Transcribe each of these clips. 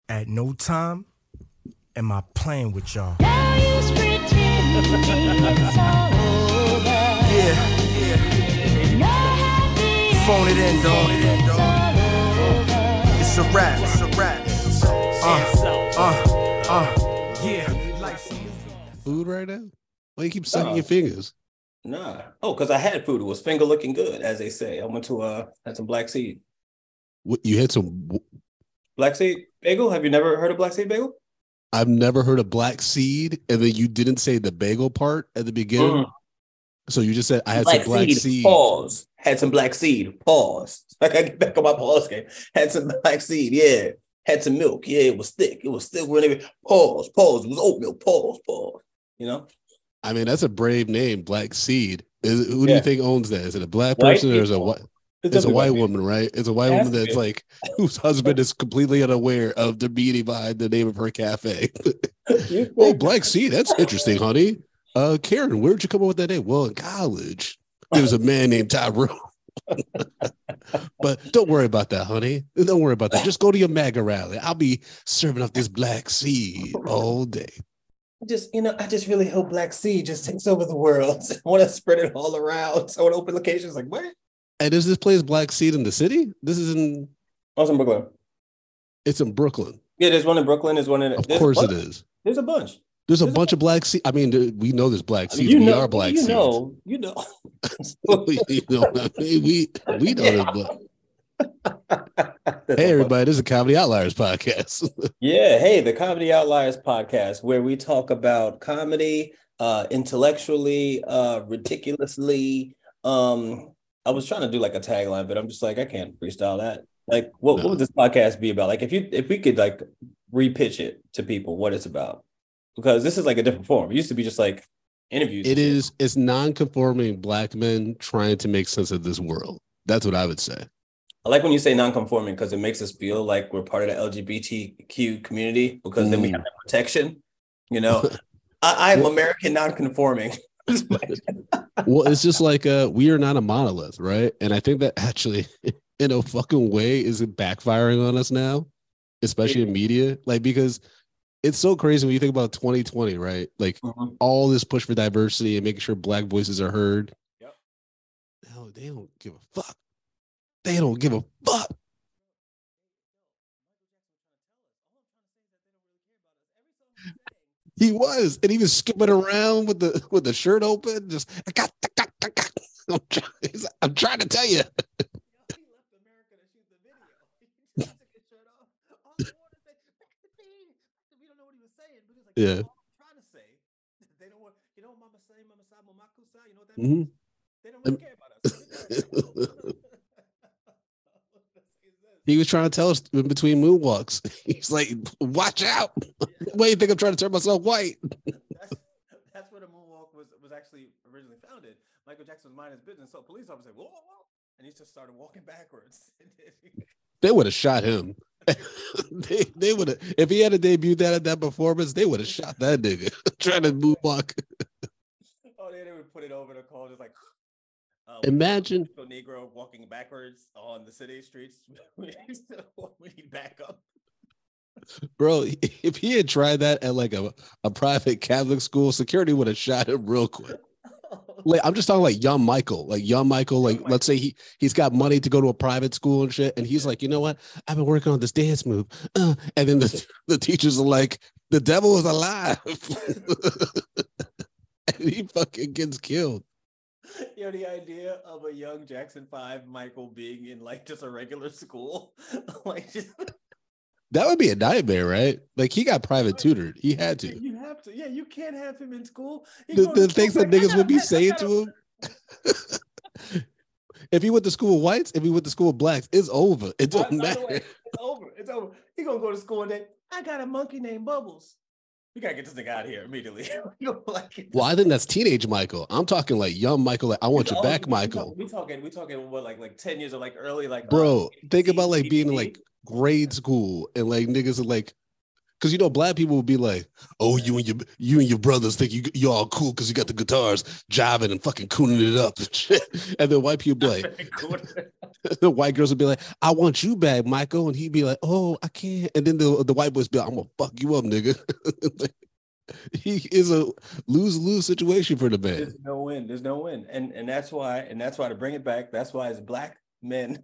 At no time am I playing with y'all. Now you're pretending it's all over. Yeah. Not happy. Phone it in, dog. It's all over. It's a rap. It's a rap. Yeah. Life's a movie. Food right now? Why you keep sucking your fingers? Nah. Oh, because I had food. It was finger looking good, as they say. I went to had some black seed. What, you had some? Black seed bagel? Have you never heard of black seed bagel? I've never heard of black seed, and then you didn't say the bagel part at the beginning. So you just said I had some black seed. Pause. Had some black seed. Pause. I gotta get back on my pause game. Had some black seed. Yeah. Had some milk. Yeah, it was thick. It was still really pause. Pause. It was oatmeal. Pause. Pause. You know? I mean, that's a brave name, black seed. Who do you think owns that? Is it a black White person or is it a people. white? It's a white woman, right? It's a white woman that's like whose husband is completely unaware of the meaning behind the name of her cafe. Oh, black seed. That's interesting, honey. Karen, where'd you come up with that name? Well, in college, there was a man named Tyrone. But don't worry about that, honey. Don't worry about that. Just go to your MAGA rally. I'll be serving up this black seed all day. I just really hope black seed just takes over the world. I want to spread it all around. So I want to open locations like, what? And is this place Black Seed in the city? This is in... Oh, it's in Brooklyn. It's in Brooklyn. Yeah, there's one in Brooklyn. There's one in... Of course it is. There's a bunch. There's a bunch of Black Seed. I mean, we know there's Black Seeds. You we know, are Black Seeds. You know. You know what I mean? We know this. Hey, everybody. This is a Comedy Outliers podcast. Yeah. Hey, the Comedy Outliers podcast, where we talk about comedy intellectually, ridiculously. I was trying to do like a tagline, but I'm just like, I can't freestyle that. Like, what would this podcast be about? Like, if we could like repitch it to people, what it's about, because this is like a different form. It used to be just like interviews. It's non-conforming Black men trying to make sense of this world. That's what I would say. I like when you say non-conforming because it makes us feel like we're part of the LGBTQ community, because then we have that protection. You know, I'm American non-conforming. Well, it's just like we are not a monolith, right? And I think that actually, in a fucking way, is backfiring on us now, especially in media. Like, because it's so crazy when you think about 2020, right? Like all this push for diversity and making sure Black voices are heard. Yep. No, they don't give a fuck. They don't give a fuck. He was, and he was skipping around with the shirt open. Just I'm trying to tell you. Yeah. They don't want, Mama say, Mama say, Mama Kusa, you know what that means? They don't really care about us. He was trying to tell us in between moonwalks. He's like, watch out. Why do you think I'm trying to turn myself white? That's where the moonwalk was actually originally founded. Michael Jackson was minding his business. So police officer said, whoa, whoa, whoa. And he just started walking backwards. They would have shot him. They would have, if he had a debut that at that performance, they would have shot that nigga trying to moonwalk. Oh, they would put it over the call, just like imagine a Negro walking backwards on the city streets. We need backup. Bro, if he had tried that at like a private Catholic school, security would have shot him real quick. Like, I'm just talking like young Michael. Like let's say he's got money to go to a private school and shit, and he's like, you know what? I've been working on this dance move. And then the teachers are like, the devil is alive. And he fucking gets killed. The idea of a young Jackson 5 Michael being in like just a regular school, like just... That would be a nightmare, right? Like, he got private tutored. He had to. You have to. Yeah, you can't have him in school. The things that niggas would be saying to him. If he went to school with whites, if he went to school with blacks, it's over. It don't matter. It's over. It's over. He gonna go to school and then, I got a monkey named Bubbles. We gotta get this nigga out of here immediately. Well, I think that's teenage Michael. I'm talking like young Michael. Like, I want you back, Michael. We talking what, like 10 years or like early, like, bro. Think about like being in like grade school and like niggas are like Because black people will be like, "Oh, you and your brothers think you all cool because you got the guitars jiving and fucking cooning it up and shit." And then white people be like, the white girls would be like, "I want you back, Michael," and he'd be like, "Oh, I can't." And then the white boys be like, "I'm gonna fuck you up, nigga." He is a lose-lose situation for the man. There's no win. There's no win, and that's why to bring it back. That's why as black men,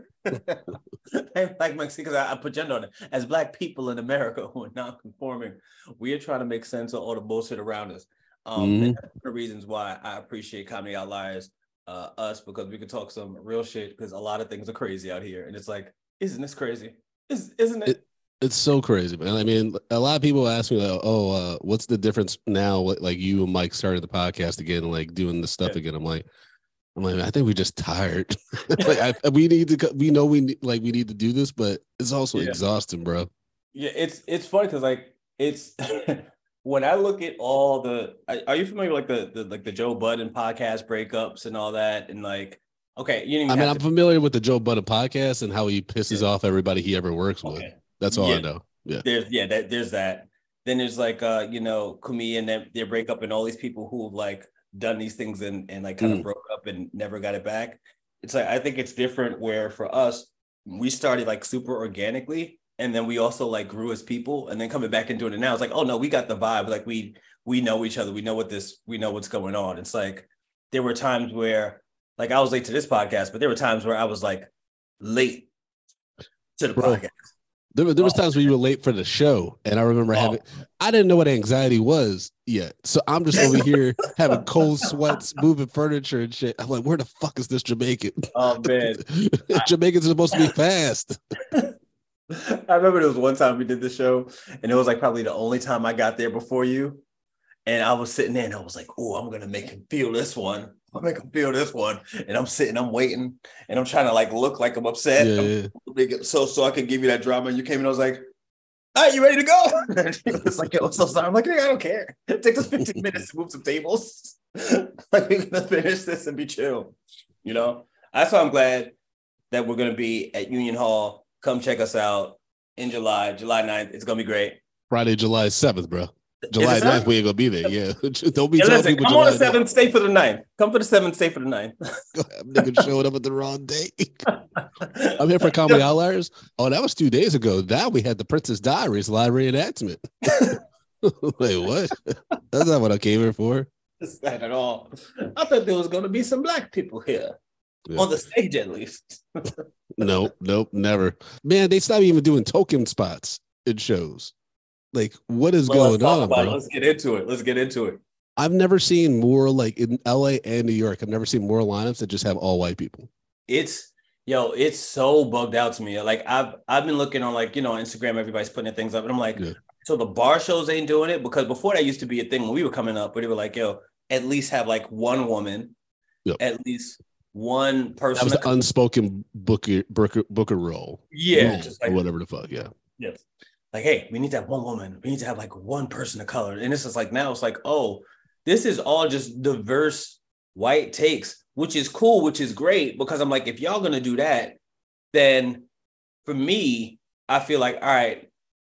like Mexican, because I put gender on it. As black people in America who are non-conforming, we are trying to make sense of all the bullshit around us. And that's one of the reasons why I appreciate Comedy Outliers, us, because we can talk some real shit. Because a lot of things are crazy out here, and it's like, isn't this crazy? Isn't it? It's so crazy, man. I mean, a lot of people ask me, like, "Oh, what's the difference now? Like you and Mike started the podcast again, like doing the stuff again." I'm like, I think we're just tired. We need to. We know we need to do this, but it's also exhausting, bro. Yeah, it's funny because like it's when I look at all the. Are you familiar with like the Joe Budden podcast breakups and all that, and like, okay, I'm familiar with the Joe Budden podcast and how he pisses off everybody he ever works with. That's all I know. Yeah. There's that. Then there's like Kumi and their breakup and all these people who have like done these things and like kind of broke up and never got it back. It's like I think it's different where for us, we started like super organically and then we also like grew as people and then coming back and doing it now. It's like, oh no, we got the vibe. Like we know each other. We know what's going on. It's like there were times where like I was late to this podcast, but there were times where I was like late to the podcast. There was times when you were late for the show, and I remember I didn't know what anxiety was yet. So I'm just over here having cold sweats, moving furniture and shit. I'm like, where the fuck is this Jamaican? Oh, man. Jamaicans are supposed to be fast. I remember there was one time we did the show, and it was like probably the only time I got there before you. And I was sitting there, and I was like, oh, I'm going to make him feel this one. I'll make him feel this one. And I'm sitting, I'm waiting, and I'm trying to like look like I'm upset. So I could give you that drama. And you came in, I was like, all right, you ready to go? It's like, I'm so sorry. I'm like, hey, I don't care. It takes us 15 minutes to move some tables. Like, we're going to finish this and be chill. That's why I'm glad that we're going to be at Union Hall. Come check us out in July 9th. It's going to be great. Friday, July 7th, bro. July 9th, we ain't gonna be there. Yeah. Don't be telling people. Come on the 7th, stay for the 9th. Come for the 7th, stay for the 9th. Nigga showed up at the wrong day. I'm here for Comedy Outliers. Oh, that was 2 days ago. Now we had the Princess Diaries live reenactment. Wait, what? That's not what I came here for. That's not at all. I thought there was gonna be some black people here. On the stage, at least. Nope, never. Man, they stopped even doing token spots in shows. Like, what is going on, bro? Let's get into it. I've never seen more, like in LA and New York, I've never seen more lineups that just have all white people. It's so bugged out to me. Like I've been looking on like, Instagram, everybody's putting things up. And I'm like, so the bar shows ain't doing it? Because before that used to be a thing when we were coming up, where they were like, at least have like one woman, at least one person. That was the unspoken Booker role. Yeah. Just like, or whatever the fuck, yeah. Yes. Like, hey, we need to have one woman. We need to have like one person of color. And this is like, now it's like, oh, this is all just diverse white takes, which is cool, which is great. Because I'm like, if y'all going to do that, then for me, I feel like, all right,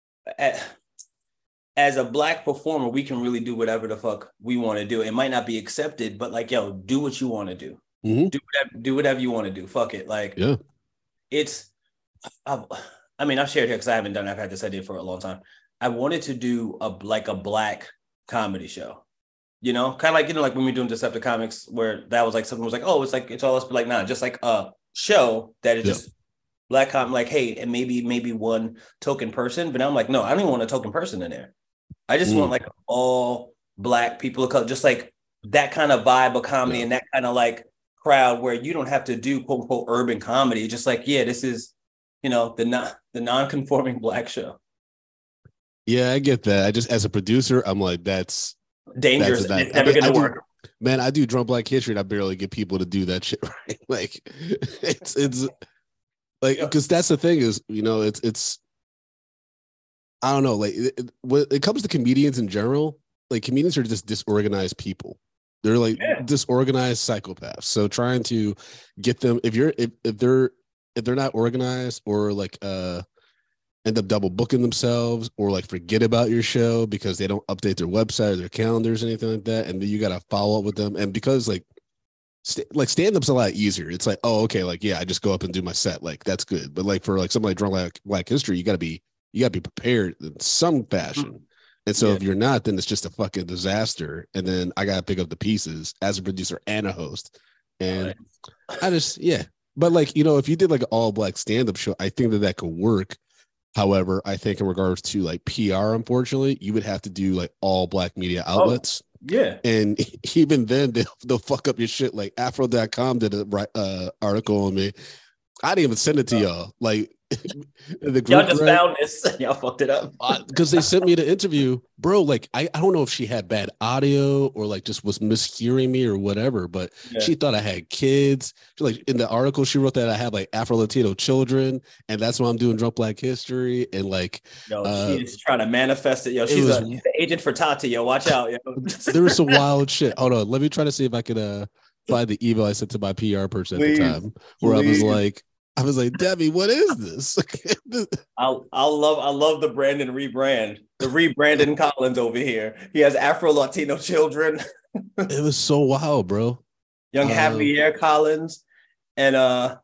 as a black performer, we can really do whatever the fuck we want to do. It might not be accepted, but like, do what you want to do. Mm-hmm. Do whatever you want to do. Fuck it. Like, I've shared here because I haven't done it. I've had this idea for a long time. I wanted to do a black comedy show, kind of like, like when we were doing Decepticomics, where that was like, something was like, oh, it's all us, but like, nah, just like a show that is just black comedy, like, hey, and maybe one token person. But now I'm like, no, I don't even want a token person in there. I just want like all black people of color, just like that kind of vibe of comedy and that kind of like crowd where you don't have to do quote unquote urban comedy. Just like, this is, the non-conforming black show. Yeah, I get that. I just, as a producer, I'm like, that's dangerous. It's never going to work. Man, I do Drunk Black History and I barely get people to do that shit right. Like, it's like, because that's the thing is, it's I don't know, like when it comes to comedians in general, like comedians are just disorganized people. They're like disorganized psychopaths. So trying to get them, if they're not organized or like end up double booking themselves or like forget about your show because they don't update their website or their calendars or anything like that. And then you got to follow up with them. And because like stand-up's a lot easier. It's like, oh, okay, like, yeah, I just go up and do my set. Like, that's good. But like for like somebody like Drunk Black History, you gotta be prepared in some fashion. And so if you're not, then it's just a fucking disaster. And then I gotta pick up the pieces as a producer and a host. And I just, yeah. But like, you know, if you did like an all black stand-up show, I think that could work. However, I think in regards to like PR, unfortunately, you would have to do like all black media outlets. Yeah. And even then, they'll fuck up your shit. Like Afro.com did an article on me. I didn't even send it to y'all. Like, the group y'all just found this. Y'all fucked it up. Because they sent me the interview. Bro, like, I don't know if she had bad audio or like just was mishearing me or whatever, but she thought I had kids. She, like, in the article, she wrote that I have like Afro-Latino children, and that's why I'm doing Drunk Black History. And like, she is trying to manifest it. Yo, she's an agent for Tati. Yo, watch out. Yo. There was some wild shit. Hold on. Let me try to see if I could find the email I sent to my PR person at the time where I was like, Debbie, what is this? I love the Brandon rebrand. The rebranded Collins over here. He has Afro-Latino children. It was so wild, bro. Young Javier Collins. And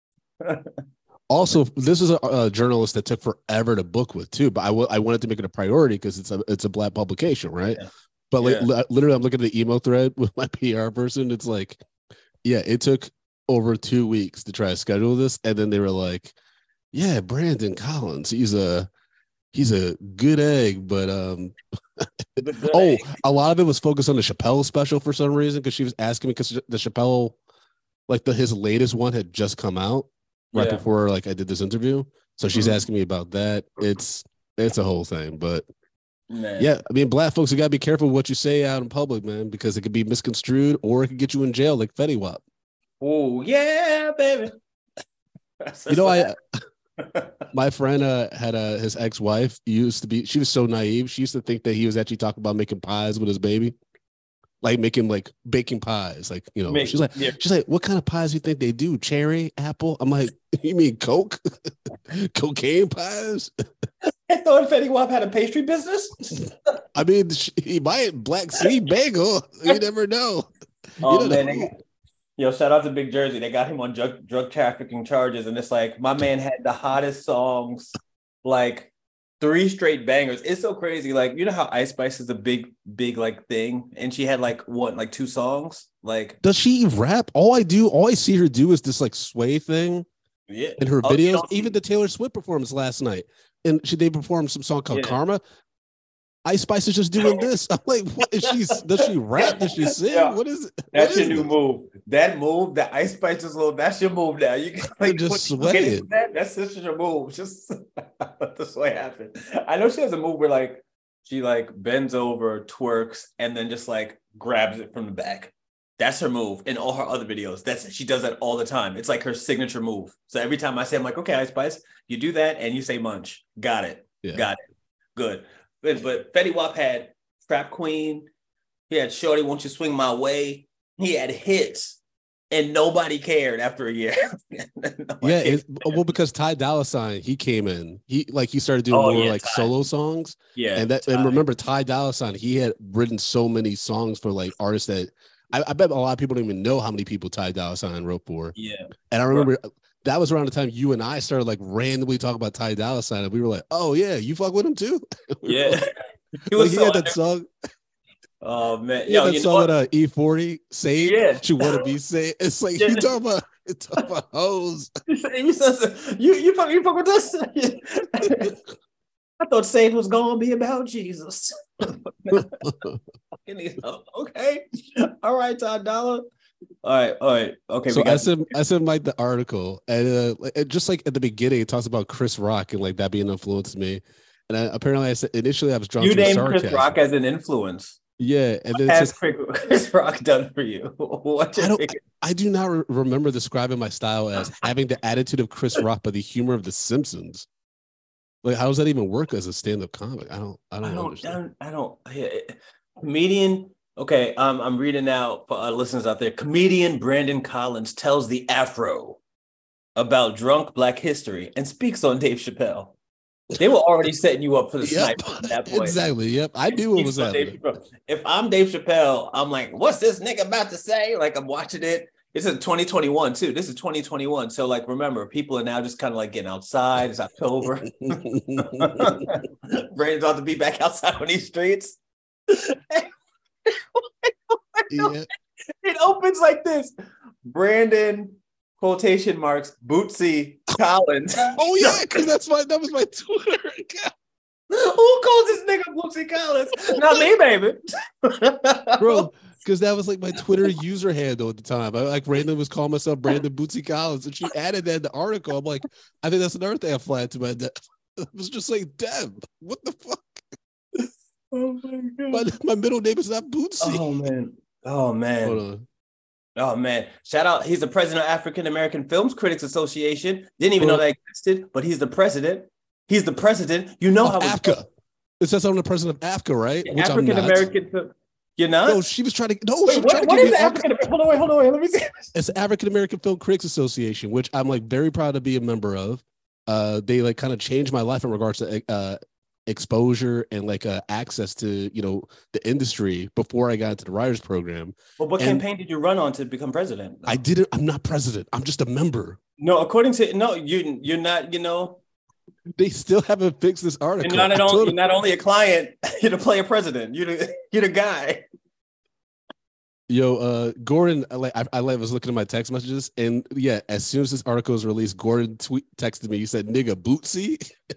also, this is a journalist that took forever to book with too, but I wanted to make it a priority because it's a black publication, right? Yeah. But like literally, I'm looking at the email thread with my PR person. It's like, yeah, it took over 2 weeks to try to schedule this, and then they were like, yeah, Brandon Collins, he's a good egg, but a lot of it was focused on the Chappelle special for some reason, because she was asking me, because the Chappelle, like his latest one had just come out right before like I did this interview, so she's asking me about that. It's a whole thing, but yeah, I mean, black folks, you gotta be careful what you say out in public, man, because it could be misconstrued or it could get you in jail, like Fetty Wap. Oh yeah, baby. You know, my friend had his ex-wife she was so naive. She used to think that he was actually talking about making pies with his baby, like making like baking pies, like, you know. She's like, what kind of pies do you think they do? Cherry, apple? I'm like, you mean Coke? Cocaine pies? I thought Fetty Wap had a pastry business. I mean, he might. Black Seed Bagel. You never know. Oh man. Yo, shout out to Big Jersey. They got him on drug trafficking charges. And it's like, my man had the hottest songs, like 3 straight bangers. It's so crazy. Like, you know how Ice Spice is a big like thing? And she had like 2 songs? Like, does she rap? All I see her do is this like sway thing in her videos. Even the Taylor Swift performance last night. And they performed some song called Karma. Ice Spice is just doing this. I'm like, what is she? Does she rap? Does she sing? Yeah. What is it? That's your new move. That move, that Ice Spice is little. That's your move now. You can like just sway. That's just your move. Just let the sway happen. I know she has a move where like she like bends over, twerks, and then just like grabs it from the back. That's her move in all her other videos. She does that all the time. It's like her signature move. So every time I say, I'm like, okay, Ice Spice, you do that and you say munch. Got it. Yeah. Got it. Good. But Fetty Wap had Trap Queen. He had Shorty, Won't You Swing My Way. He had hits, and nobody cared after a year. Well, because Ty Dolla $ign, he came in. He started doing more like solo songs. Yeah, and remember Ty Dolla $ign, he had written so many songs for like artists that I bet a lot of people don't even know how many people Ty Dolla $ign wrote for. Yeah, and I remember. That was around the time you and I started like randomly talking about Ty Dolla $ign, and we were like, "Oh yeah, you fuck with him too." Yeah, he had that song. Oh man, he had that song with E40 Save. Yeah, you want to be saved. It's like you talking about hoes. You fuck with us. I thought Save was gonna be about Jesus. Okay, all right, Ty Dolla. All right. Okay. So I sent Mike the article, and just like at the beginning, it talks about Chris Rock and like that being an influence to me. And apparently, I said initially I was drawn. You named Chris Rock as an influence. Yeah, and then what has Chris Rock done for you? I do not remember describing my style as having the attitude of Chris Rock, but the humor of The Simpsons. Like, how does that even work as a stand-up comic? I don't understand. Comedian. Okay, I'm reading now for our listeners out there. Comedian Brandon Collins tells the Afro about drunk Black history and speaks on Dave Chappelle. They were already setting you up for the Yep, sniper at that point. exactly. Yep, I knew what was happening. If I'm Dave Chappelle, I'm like, what's this nigga about to say? Like, I'm watching it. This is 2021 too. This is 2021. So, like, remember, people are now just kind of like getting outside. It's October. Brandon's about to be back outside on these streets. Yeah. It opens like this. Brandon, quotation marks, Bootsy Collins. Oh yeah, because that was my Twitter account. Who calls this nigga Bootsy Collins? Not me, baby. Bro, because that was like my Twitter user handle at the time. I like Brandon was calling myself Brandon Bootsy Collins, and she added that in the article. I'm like, I think that's another thing I flagged to my death. I was just like, damn, what the fuck? Oh my god. My middle name is not Bootsy. Oh man. Oh man. Hold on. Oh man. Shout out. He's the president of African American Films Critics Association. Didn't even know that existed, but he's the president. He's the president. You know how AFCA. It says I'm the president of AFCA, right? Which African American. You're not? No, she was trying to. No, wait, she was trying what to is the African? Hold on, wait. Let me see. It's the African American Film Critics Association, which I'm like very proud to be a member of. They like kind of changed my life in regards to exposure and like access to the industry before I got into the writers program. Well, what campaign did you run on to become president? I didn't. I'm not president. I'm just a member. No, according to you're not. They still haven't fixed this article. You're not only a client. You're the player president. You're the guy. Yo, Gordon, I was looking at my text messages, and yeah, as soon as this article was released, Gordon texted me. He said, "Nigga, Bootsy."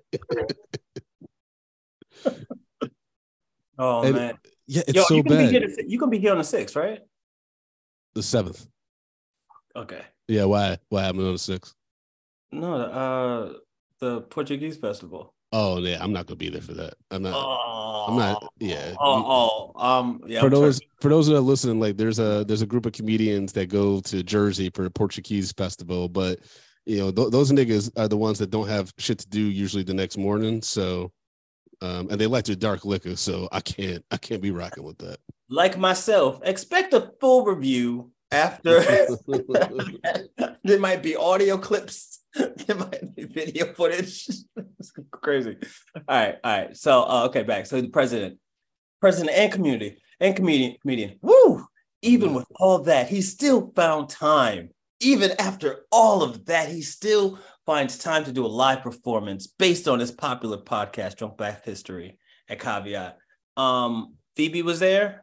Oh and, man, yeah, it's so bad. You can be here on the 6th, right? The 7th. Okay. Yeah, why happened on the 6th? No, the Portuguese festival. Oh yeah, I'm not gonna be there for that. I'm not. Yeah. Yeah. For those that are listening, like there's a group of comedians that go to Jersey for the Portuguese festival, but those niggas are the ones that don't have shit to do usually the next morning. So, and they like their dark liquor, so I can't be rocking with that. Like myself, expect a full review after. There might be audio clips. There might be video footage. It's crazy. All right. So, okay, back. So the president and comedian. Woo! Even with all that, he still found time. Even after all of that, he still finds time to do a live performance based on his popular podcast, Drunk Back History, at Caveat. Phoebe was there.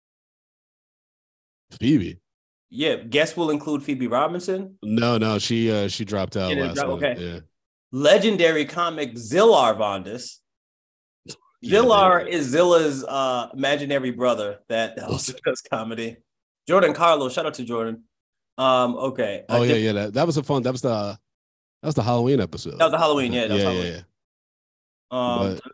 Phoebe. Yeah, guests will include Phoebe Robinson. No, she dropped out last month. Okay. Yeah. Legendary comic Zillar Vondas. Zillar is Zilla's imaginary brother that also does comedy. Jordan Carlos, shout out to Jordan. Okay. Oh yeah. That was a fun. That was the Halloween episode. That was the Halloween. Yeah. But,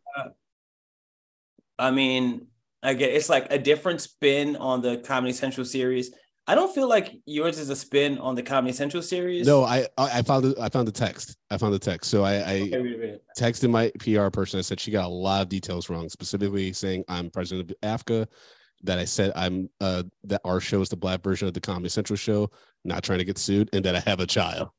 I mean, again, it's like a different spin on the Comedy Central series. I don't feel like yours is a spin on the Comedy Central series. No, I found it. I found the text. So I texted my PR person. I said she got a lot of details wrong, specifically saying I'm president of AFCA, that I said I'm that our show is the black version of the Comedy Central show, not trying to get sued, and that I have a child.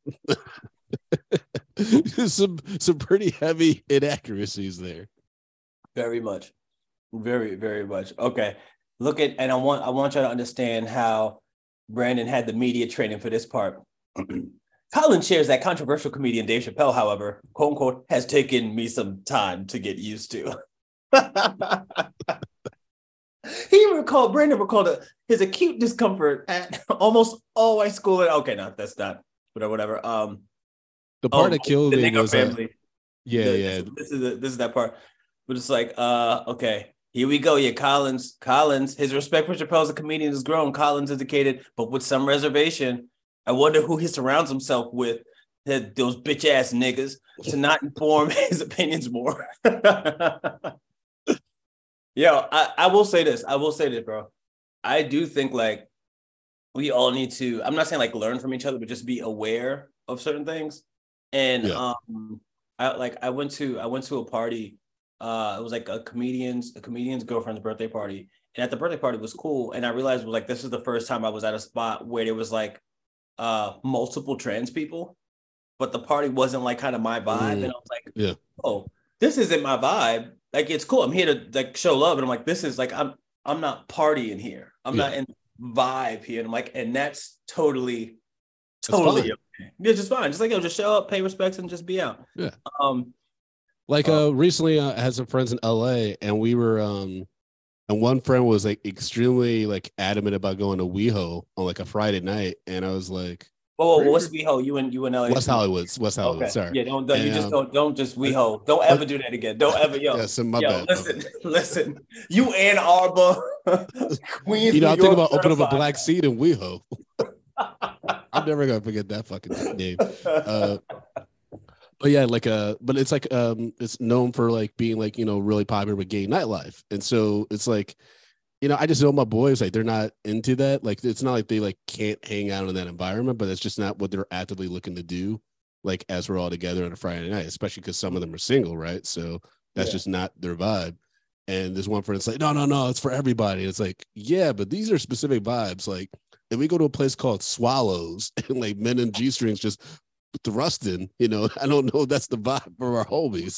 some pretty heavy inaccuracies there. Very much. Very, very much. Okay. I want you to understand how Brandon had the media training for this part. Colin shares that controversial comedian Dave Chappelle, however, quote unquote, has taken me some time to get used to. Brandon recalled his acute discomfort at almost all white school. Okay, no, that's not whatever. The part that killed me was family. Yeah. This is that part. But it's like, okay. Here we go. Yeah, Collins. His respect for Chappelle as a comedian has grown. Collins indicated, but with some reservation. I wonder who he surrounds himself with. Those bitch ass niggas to not inform his opinions more. Yo, I will say this. Bro. I do think like we all need to. I'm not saying like learn from each other, but just be aware of certain things. And I went to a party. It was like a comedian's girlfriend's birthday party, and at the birthday party it was cool. And I realized like this is the first time I was at a spot where there was like multiple trans people, but the party wasn't like kind of my vibe. And I was like, oh, this isn't my vibe. Like, it's cool. I'm here to like show love. And I'm like, this is like, I'm not partying here. I'm not in vibe here. And I'm like, and that's totally okay. Yeah, just fine. Just like, just show up, pay respects, and just be out. Yeah. Recently I had some friends in LA, and we were and one friend was like extremely like adamant about going to WeHo on like a Friday night, and I was like, "Oh, what's WeHo? You in LA? West Hollywood. Okay. Sorry. Yeah, don't just WeHo. Don't ever do that again. Don't ever, bad. Listen. You Ann Arbor, Queens. I'm thinking about opening up a black seat in WeHo. I'm never gonna forget that fucking name. But yeah, but it's like it's known for like being like, really popular with gay nightlife. And so it's like, I just know my boys, like they're not into that. Like it's not like they like can't hang out in that environment, but it's just not what they're actively looking to do, like as we're all together on a Friday night, especially because some of them are single, right? So that's just not their vibe. And there's one friend that's like, no, it's for everybody. It's like, yeah, but these are specific vibes. Like if we go to a place called Swallows and like men in G-strings just thrusting, I don't know if that's the vibe for our homies,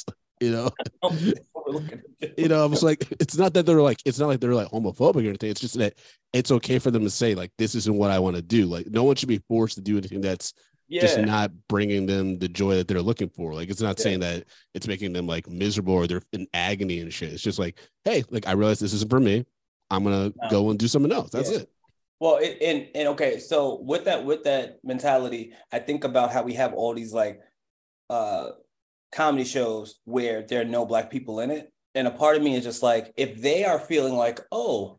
I was like, it's not like they're like homophobic or anything. It's just that it's okay for them to say like, this isn't what I want to do. Like no one should be forced to do anything that's just not bringing them the joy that they're looking for. Like it's not saying that it's making them like miserable or they're in agony and shit. It's just like, hey, like I realize this isn't for me. I'm gonna go and do something else. That's it. Well, and okay, so with that mentality, I think about how we have all these like comedy shows where there are no black people in it, and a part of me is just like, if they are feeling like, oh,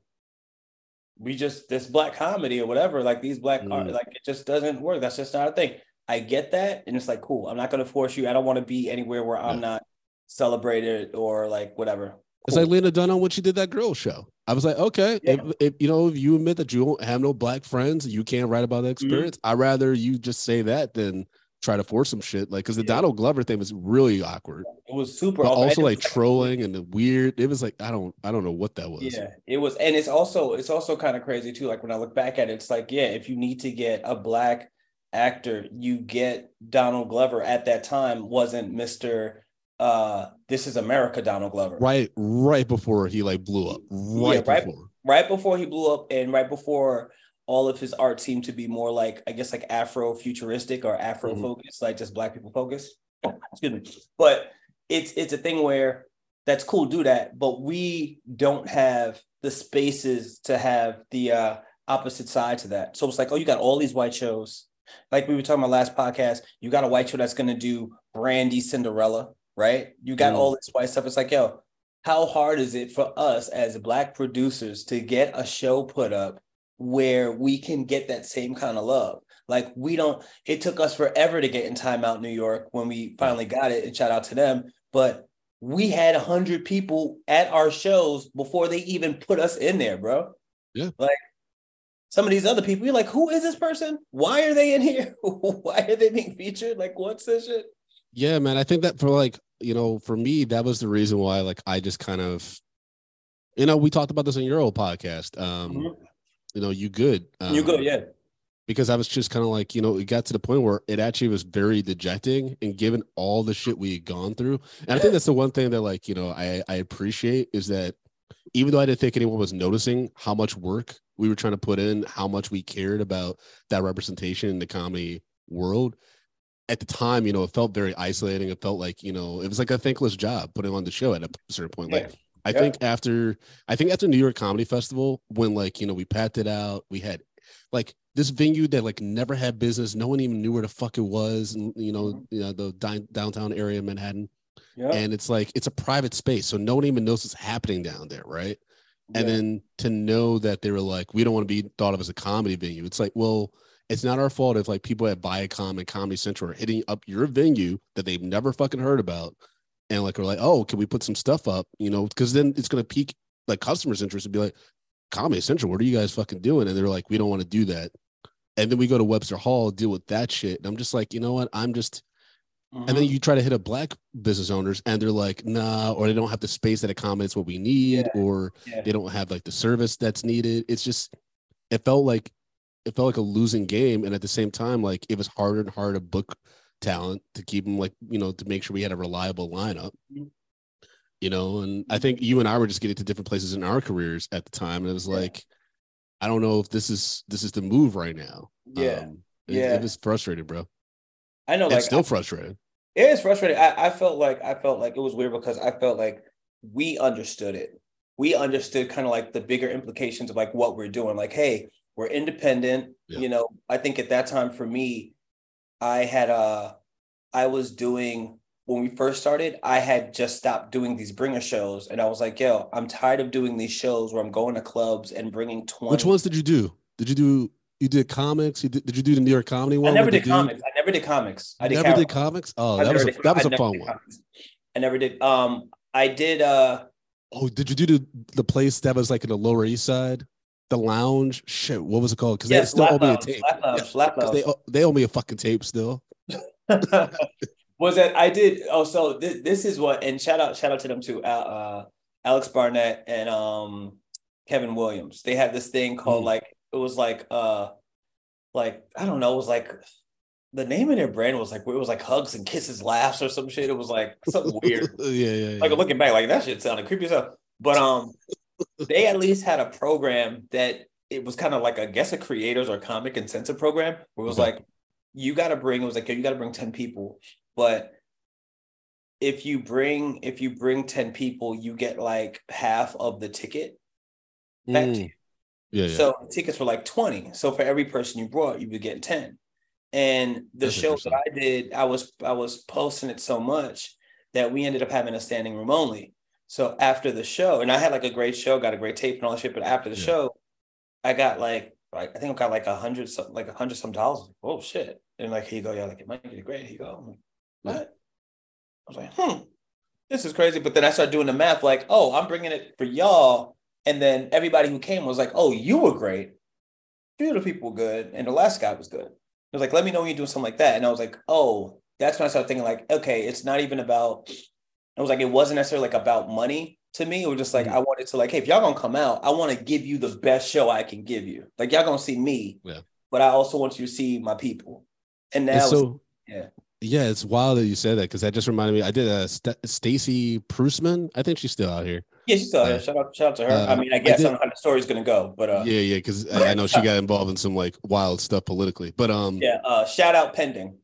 this black comedy or whatever, like these black like it just doesn't work. That's just not a thing. I get that, and it's like, cool. I'm not going to force you. I don't want to be anywhere where I'm not celebrated or like whatever. It's like Lena Dunham when she did that girl show. I was like, okay, if you admit that you don't have no black friends, you can't write about that experience. I'd rather you just say that than try to force some shit. Like, because the Donald Glover thing was really awkward. It was super. But also like trolling and the weird. It was like I don't know what that was. Yeah, it was, and it's also kind of crazy too. Like when I look back at it, it's like if you need to get a black actor, you get Donald Glover. At that time, wasn't Mr. This Is America Donald Glover. Right before he like blew up. Right before he blew up, and right before all of his art seemed to be more like, I guess, like Afro-futuristic or Afro-focused, like just black people focused. Excuse me. But it's a thing where that's cool, do that, but we don't have the spaces to have the opposite side to that. So it's like, oh, you got all these white shows. Like we were talking about last podcast, you got a white show that's going to do Brandy Cinderella, right? You got all this white stuff. It's like, yo, how hard is it for us as black producers to get a show put up where we can get that same kind of love? Like it took us forever to get in Time Out New York when we finally got it, and shout out to them. But we had 100 people at our shows before they even put us in there, bro. Yeah. Like some of these other people, you're like, who is this person? Why are they in here? Why are they being featured? Like, what's this shit? Yeah, man. I think that for me, that was the reason why, like, I just kind of, we talked about this on your old podcast. You good. You good, yeah. Because I was just kind of like, it got to the point where it actually was very dejecting, and given all the shit we had gone through. And I think that's the one thing that, like, I appreciate is that even though I didn't think anyone was noticing how much work we were trying to put in, how much we cared about that representation in the comedy world, at the time, it felt very isolating. It felt like, it was like a thankless job putting on the show at a certain point. Like, I think after New York Comedy Festival, when like, we packed it out, we had like this venue that like never had business. No one even knew where the fuck it was. And, the downtown area of Manhattan. Yeah. And it's like, it's a private space. So no one even knows what's happening down there. Right. Yeah. And then to know that they were like, we don't want to be thought of as a comedy venue. It's like, well, it's not our fault if like people at Viacom and Comedy Central are hitting up your venue that they've never fucking heard about. And like, we're like, oh, can we put some stuff up? Because then it's going to pique like customers' interest and be like, Comedy Central, what are you guys fucking doing? And they're like, we don't want to do that. And then we go to Webster Hall, deal with that shit. And I'm just like, you know what? I'm just, and then you try to hit up black business owners and they're like, nah, or they don't have the space that accommodates what we need, or they don't have like the service that's needed. It's just, it felt like a losing game. And at the same time, like it was harder and harder to book talent to keep them like, to make sure we had a reliable lineup. you know, and I think you and I were just getting to different places in our careers at the time. And it was like, I don't know if this is the move right now. Yeah. It was frustrating, bro. I know, It's like still frustrating. it is frustrating. I felt like it was weird because I felt like we understood it. We understood kind of like the bigger implications of like what we're doing. Like, hey, we're independent. Yeah. You know, I think at that time for me, I was doing, when we first started, I had just stopped doing these bringer shows. And I was like, yo, I'm tired of doing these shows where I'm going to clubs and bringing 20. Which ones did you do? You did comics? Did you do the New York Comedy one? I never did comics. I never did comics. I did never did comics? Oh, that was a fun one. I never did. I did. Oh, did you do the place that was like in the Lower East Side? The lounge? Shit, what was it called? Because they still owe me a tape. Slap Lounge. They owe me a fucking tape still. Was that I did? Oh, so this is what, and shout out to them too. Alex Barnett and Kevin Williams. They had this thing called it was like I don't know, it was like the name of their brand was like, it was like Hugs and Kisses Laughs or some shit. It was like something weird. Yeah. Like looking back, like that shit sounded creepy as hell. But they at least had a program that it was kind of like, I guess, a creators or comic incentive program where it was like, you got to bring 10 people, but if you bring 10 people, you get like half of the ticket back to you. Yeah. So the tickets were like 20. So for every person you brought, you would get 10. And the show that I did, I was posting it so much that we ended up having a standing room only. So after the show, and I had like a great show, got a great tape and all that shit, but after the show, I got like I think I got like $100 some dollars. Oh shit. And like, here you go, yeah, like it might get great. Here you go. I'm like, what? I was like, this is crazy. But then I started doing the math, like, oh, I'm bringing it for y'all. And then everybody who came was like, oh, you were great. A few of the people were good. And the last guy was good. It was like, let me know when you're doing something like that. And I was like, oh, that's when I started thinking like, okay, it's not even about, I was like, it wasn't necessarily like about money to me. It was just like, I wanted to like, hey, if y'all gonna come out, I want to give you the best show I can give you. Like y'all gonna see me, but I also want you to see my people. And now, yeah, it's wild that you said that because that just reminded me. I did a Stacy Prusman. I think she's still out here. Yeah, she's still out here. Shout out to her. I mean, I guess I don't know how the story's gonna go, but yeah, because I know she got involved in some like wild stuff politically. But shout out pending.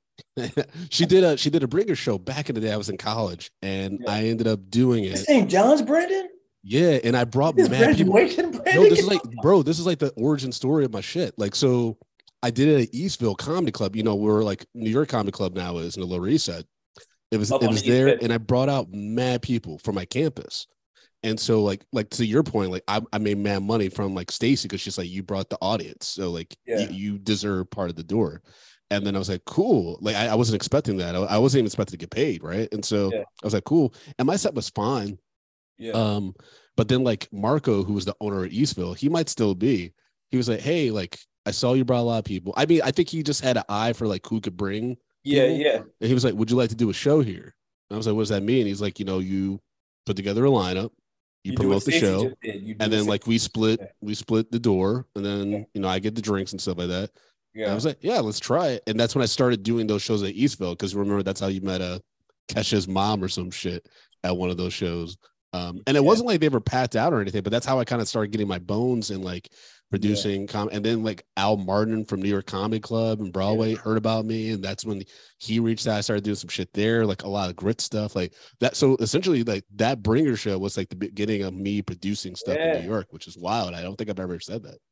she did a bringer show back in the day. I was in college, and I ended up doing it. St. John's, Brandon. Yeah, and I brought mad people. No, this is like the origin story of my shit. Like, so I did it at Eastville Comedy Club. You know, where like New York Comedy Club now is in the Lower East Side. It was there, and I brought out mad people from my campus. And so like to your point, like I made mad money from like Stacy because she's like, you brought the audience, so like you deserve part of the door. And then I was like, cool. Like I wasn't expecting that. I wasn't even expecting to get paid, right? And so I was like, cool. And my set was fine. Yeah. But then like Marco, who was the owner of Eastville, he might still be. He was like, hey, like I saw you brought a lot of people. I mean, I think he just had an eye for like who could bring. Yeah. And he was like, would you like to do a show here? And I was like, what does that mean? He's like, you know, you put together a lineup. You promote the show, and then like we split the door, and then you know I get the drinks and stuff like that. Yeah, and I was like, yeah, let's try it, and that's when I started doing those shows at Eastville because remember that's how you met Kesha's mom or some shit at one of those shows. And it wasn't like they were packed out or anything, but that's how I kind of started getting my bones in like producing and then like Al Martin from New York Comedy Club and Broadway heard about me, and that's when he reached out. I started doing some shit there, like a lot of grit stuff like that. So essentially like that bringer show was like the beginning of me producing stuff in New York, which is wild. I don't think I've ever said that.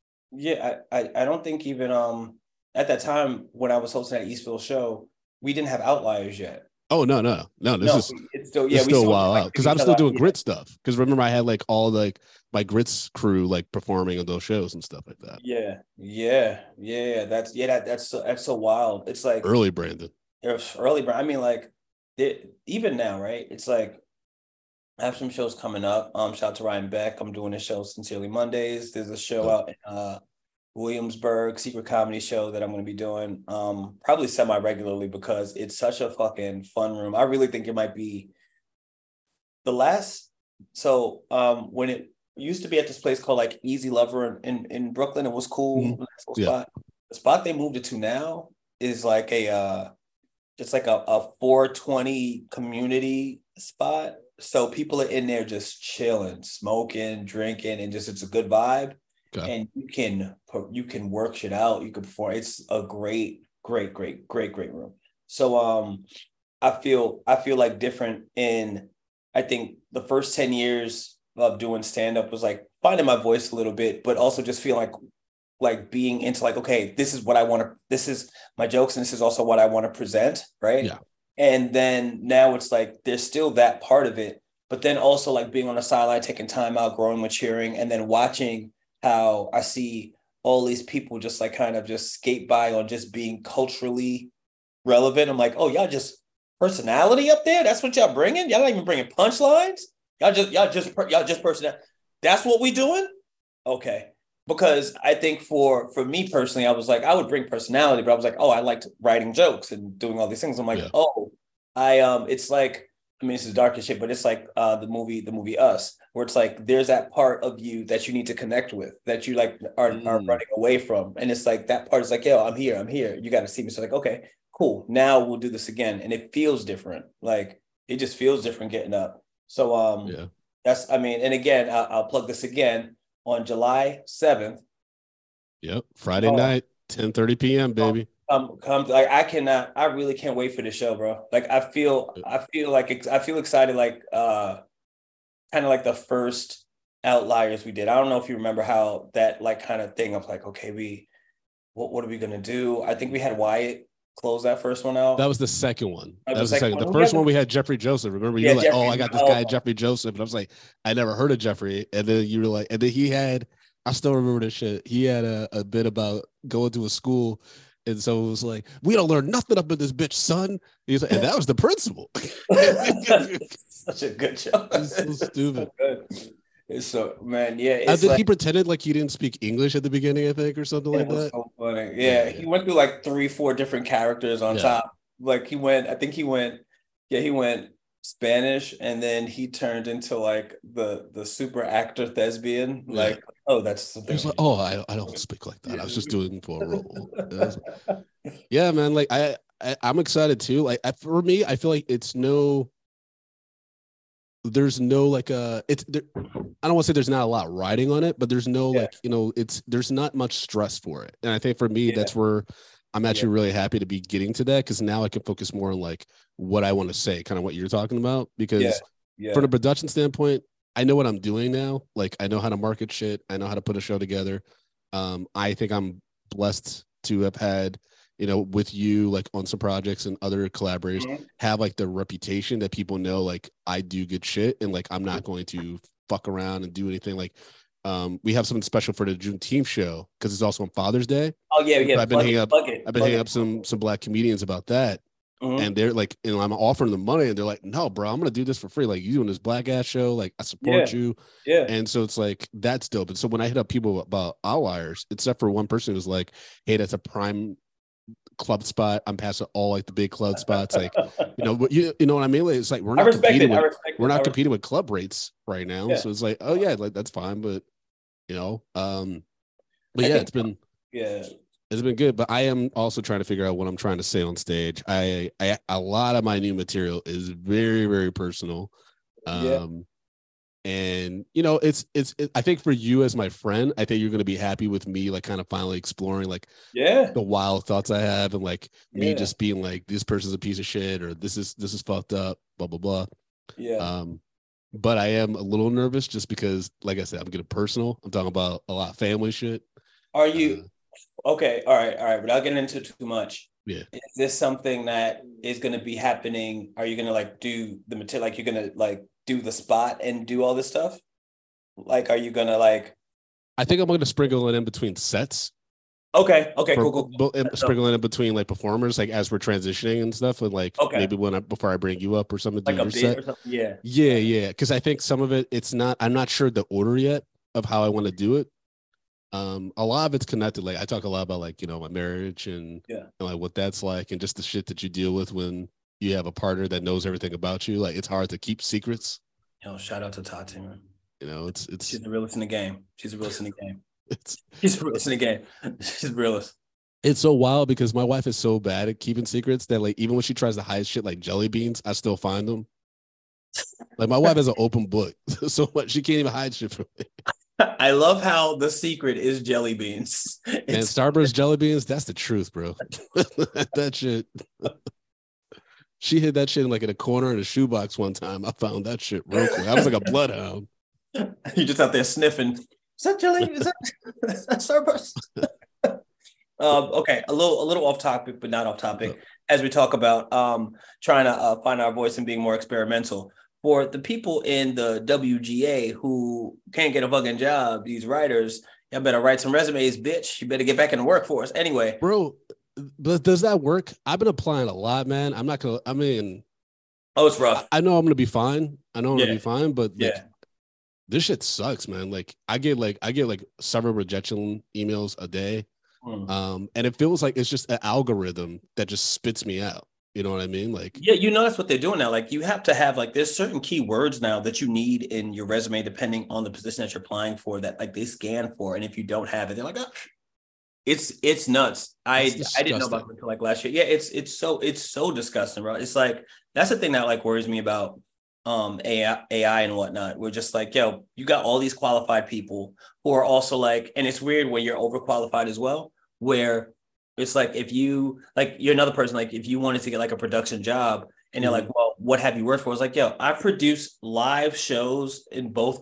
I don't think even at that time when I was hosting that Eastville show, we didn't have Outliers yet. Oh no! It's still wild out because I'm still doing grit stuff. Because remember, I had like all like my grits crew like performing on those shows and stuff like that. That's so wild. It's like early Brandon. I mean, like even now, right? It's like I have some shows coming up. Shout out to Ryan Beck. I'm doing a show Sincerely Mondays. There's a show out in Williamsburg, secret comedy show that I'm going to be doing probably semi-regularly because it's such a fucking fun room. I really think it might be the last. So when it used to be at this place called like Easy Lover in Brooklyn, it was cool. Spot. The spot they moved it to now is like it's like a 420 community spot. So people are in there just chilling, smoking, drinking, and just it's a good vibe. Okay. And you can work shit out. You can perform. It's a great room. So I feel like different in, I think the first 10 years of doing stand-up was like finding my voice a little bit, but also just feeling like being into like, okay, this is what I want to, this is my jokes, and this is also what I want to present, right? Yeah. And then now it's like there's still that part of it, but then also like being on the sideline, taking time out, growing, maturing, and then watching how I see all these people just like kind of just skate by on just being culturally relevant. I'm like, oh, y'all just personality up there? That's what y'all bringing? Y'all not even bringing punchlines? Y'all just personality. That's what we doing? Okay. Because I think for me personally, I was like, I would bring personality, but I was like, oh, I liked writing jokes and doing all these things. I'm like, oh, it's like, I mean, this is dark as shit, but it's like the movie Us, where it's like there's that part of you that you need to connect with, that you like are running away from. And it's like that part is like, yo, I'm here. You got to see me. So like, okay, cool. Now we'll do this again. And it feels different. Like it just feels different getting up. So that's, I mean, and again, I'll plug this again on July 7th. Yep. Friday night, 10:30 p.m., baby. Come like I really can't wait for the show, bro. Like I feel excited, like kind of like the first Outliers we did. I don't know if you remember how that like kind of thing of like, okay, what are we gonna do? I think we had Wyatt close that first one out. That was the second one. Oh, that was the second. The first one we had Jeffrey Joseph. Remember, you were like, Jeffrey, oh, I got this guy, Jeffrey Joseph. And I was like, I never heard of Jeffrey. And then you were like, and then he had, I still remember this shit. He had a bit about going to a school. And so it was like, we don't learn nothing up in this bitch, son. He's like, and that was the principal. Such a good joke. It's so stupid. It's so, man, yeah. It's like, he pretended like he didn't speak English at the beginning, I think, or something like that. So funny. Yeah, he went through like 3-4 different characters on top. Like he went Spanish, and then he turned into like the super actor thespian. Like, oh, that's something. He was like, oh, I don't speak like that. I was just doing for a role. Yeah, man. Like I'm excited too. Like for me, I feel like there's no like I don't want to say there's not a lot riding on it, but there's no like, there's not much stress for it. And I think for me, that's where I'm actually really happy to be getting to that, because now I can focus more on like what I want to say, kind of what you're talking about. Because from a production standpoint, I know what I'm doing now. Like I know how to market shit. I know how to put a show together. I think I'm blessed to have had, with you, like on some projects and other collaborators, have like the reputation that people know, like I do good shit, and like I'm not going to fuck around and do anything. Like we have something special for the Juneteenth show because it's also on Father's Day. Oh yeah. I've been hanging up some Black comedians about that, and they're like, I'm offering them money, and they're like, no, bro, I'm gonna do this for free. Like you doing this Black ass show, like I support you. Yeah. And so it's like that's dope. And so when I hit up people about Outliers, except for one person who's like, hey, that's a prime club spot. I'm passing all like the big club spots. Like, you know what I mean? Like, it's like we're not competing with club rates right now. Yeah. So it's like, oh yeah, like that's fine. But it's been good. But I am also trying to figure out what I'm trying to say on stage. A lot of my new material is very, very personal. And it's I think for you as my friend, I think you're going to be happy with me, like kind of finally exploring like the wild thoughts I have, and like me just being like, this person's a piece of shit, or this is fucked up, blah blah blah. But I am a little nervous just because, like I said, I'm getting personal. I'm talking about a lot of family shit. Are you okay? All right, without getting into too much. Is this something that is going to be happening? Are you going to like do the material? Like you're going to like do the spot and do all this stuff? Like, are you going to like? I think I'm going to sprinkle it in between sets. Okay. Cool. Sprinkle it in between like performers, like as we're transitioning and stuff, and like maybe before I bring you up or something. Like a set. Or something. Yeah. Because I think some of it, I'm not sure the order yet of how I want to do it. A lot of it's connected. Like I talk a lot about like, my marriage and like what that's like, and just the shit that you deal with when you have a partner that knows everything about you. Like it's hard to keep secrets. Shout out to Tati, man. It's she's the realest in the game. She's the realest in the game. She's the realest in the game. She's the realest. It's so wild because my wife is so bad at keeping secrets that like even when she tries to hide shit like jelly beans, I still find them. Like my wife has an open book, so much she can't even hide shit from me. I love how the secret is jelly beans. And It's Starburst jelly beans, that's the truth, bro. That shit. She hid that shit in a corner in a shoebox one time. I found that shit real quick. I was like a bloodhound. you just out there sniffing. Is that jelly? Is that Starburst? Okay, a little off topic, but not off topic. As we talk about trying to find our voice and being more experimental. For the people in the WGA who can't get a fucking job, these writers, you better write some resumes, bitch. You better get back in the workforce. Anyway. Bro, but does that work? I've been applying a lot, man. I'm not going to, I mean. Oh, it's rough. I know I'm going to be fine. I know I'm going to be fine, but this shit sucks, man. I get several rejection emails a day. And it feels like it's just an algorithm that just spits me out. You know what I mean? That's what they're doing now. You have to have there's certain keywords now that you need in your resume, depending on the position that you're applying for, that they scan for. And if you don't have it, they're like, oh, it's nuts. I didn't know about it until last year. Yeah, it's so disgusting, bro. It's that's the thing that worries me about AI and whatnot. We're just yo, you got all these qualified people who are also and it's weird when you're overqualified as well, where it's if you you're another person, if you wanted to get a production job and they're well, what have you worked for? It's yo, I produce live shows in both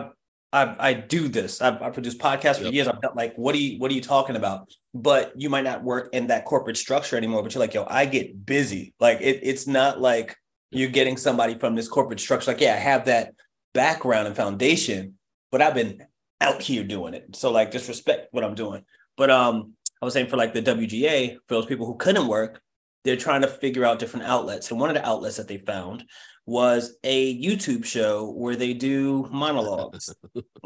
I do this. I produce podcasts for years. I've done what are you talking about? But you might not work in that corporate structure anymore, but you're yo, I get busy. It's not you're getting somebody from this corporate structure. I have that background and foundation, but I've been out here doing it. So just respect what I'm doing. But I was saying for the WGA, for those people who couldn't work, they're trying to figure out different outlets. And one of the outlets that they found was a YouTube show where they do monologues.